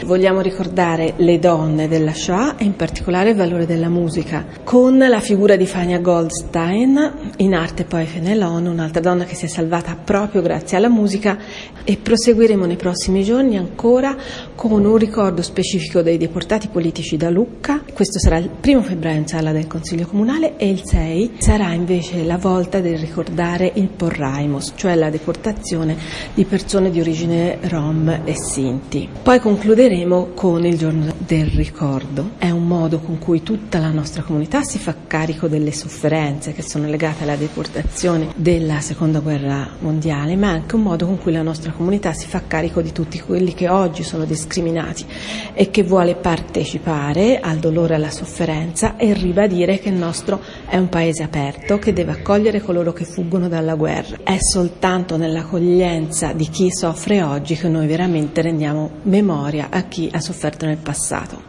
vogliamo ricordare le donne della Shoah e in particolare il valore della musica, con la figura di Fania Goldstein, in arte poi Fenelon, un'altra donna che si è salvata proprio grazie alla musica, e proseguiremo nei prossimi giorni ancora con un ricordo specifico dei deportati politici da Lucca. Questo sarà il 1 febbraio in sala del Consiglio Comunale e il 6 sarà invece la volta del ricordare il Porrajmos, cioè la deportazione di persone di origine rom e sinti. Poi concluderemo con il giorno del ricordo. È un modo con cui tutta la nostra comunità si fa carico delle sofferenze che sono legate alla deportazione della Seconda Guerra Mondiale, ma anche un modo con cui la nostra comunità si fa carico di tutti quelli che oggi sono discriminati e che vuole partecipare al dolore e alla sofferenza e ribadire che il nostro è un paese aperto che deve accogliere coloro che fuggono dalla guerra. È soltanto nell'accoglienza di chi soffre oggi che noi veramente rendiamo memoria a chi ha sofferto nel passato.